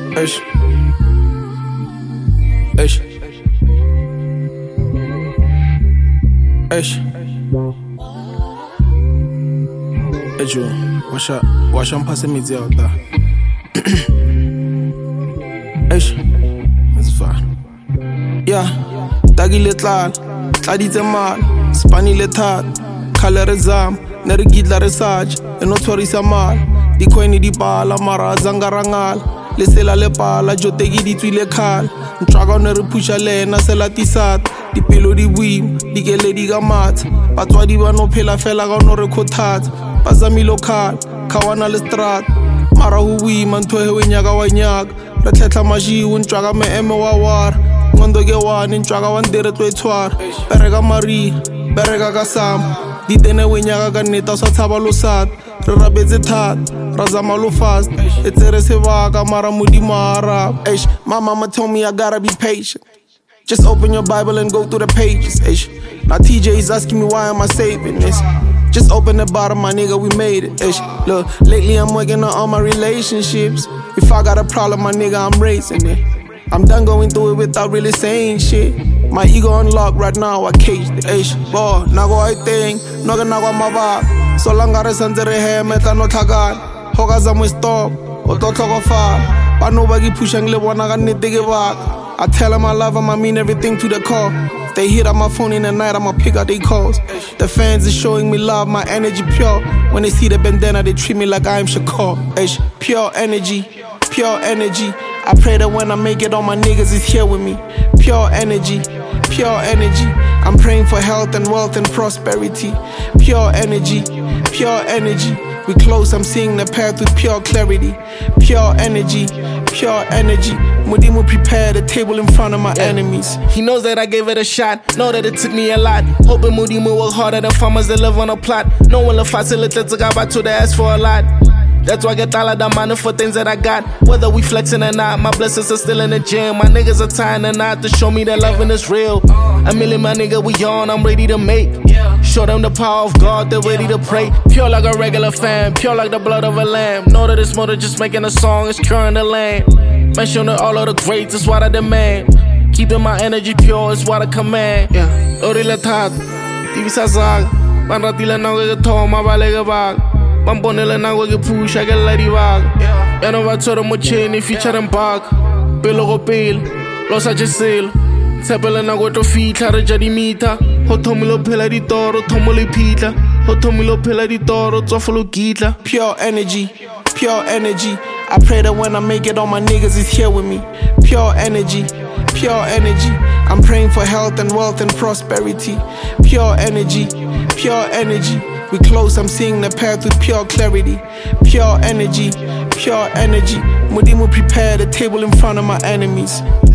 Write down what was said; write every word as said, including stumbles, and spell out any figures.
Ish. Ish. Ish. Hey Joe, washa washa mpase midzi out there. Ish. It's fine. Yeah, tagile tlal, tladitse mal, spanile that, khale re zam, ne re gidla re saj, e no tshwarisa mal, di coin di pala mara zangarangal, le sela le pala jotegi di tswile khal, ntshaka ne re pusha lena sela tisat, di pelo di buim, di kele di ga mat, batswadi ba no phela fela ga no re khothat, ba zamile khal, khawana le strat, mara hu buima ntho he we nyaka wa nyaka, re tletla majiwe ntshaka me eme wa war. Ngondo ke one ntshaka wa ndere tlo etshwara bereka mari bereka ka sam di tene we nyaka ka neta sa tshaba lo sat re rabetse that ra zama lo fast etsere sebaka mara modimo ara eish my mama told me I gotta be patient. Just open your Bible and go through the pages. Eish now T J is asking me why am I saving this. Just open the bottom, my nigga, we made it. Eish look, lately I'm working on all my relationships. If I got a problem, my nigga, I'm raising it. I'm done going through it without really saying shit. My ego unlocked right now, I caged it. Eish, boy, nago I think, noga nago mabak. So long as I re he, meta no tagan. Hoga zamwe stop, oto tloko far. But nobody pushing le wana ga nete ke back. I tell them I love them, I mean everything to the core. If they hit on my phone in the night, I'ma pick out their calls. The fans is showing me love, my energy pure. When they see the bandana, they treat me like I am Shakur. Eish, pure energy, pure energy. I pray that when I make it, all my niggas is here with me. Pure energy, pure energy. I'm praying for health and wealth and prosperity. Pure energy, pure energy. We close, I'm seeing the path with pure clarity. Pure energy, pure energy. Mudimu prepare the table in front of my yeah. enemies. He knows that I gave it a shot, know that it took me a lot. Hoping Mudimu work harder than farmers that live on a plot. No one will facilitate to go back to the ask for a lot. That's why I get all of that money for things that I got. Whether we flexing or not, my blessings are still in the gym. My niggas are tying a knot to show me that loving is real. A million my nigga, we on, I'm ready to make. Show them the power of God, they're ready to pray. Pure like a regular fan, pure like the blood of a lamb. Know that it's more than just making a song, it's curing the land. Mention all of the greats, it's what I demand. Keeping my energy pure is what I command. Yeah, Orila Tat, Divisa Zag, Manratila Naga Tom, my Valega Bag. Bambonela nango ke push I get lady bag. Ya no va tsoro mo chain feature and back. Pelo go pele, lo sa jesel. Tsepela nango to fitla re ja di meter. Ho thomilo phela di toro, thomo le phitla. Ho thomilo phela di toro, tsofolo gitla. Pure energy, pure energy. I pray that when I make it, all my niggas is here with me. Pure energy, pure energy. I'm praying for health and wealth and prosperity. Pure energy, pure energy. We close, I'm seeing the path with pure clarity. Pure energy, pure energy. Mudimu prepare the table in front of my enemies.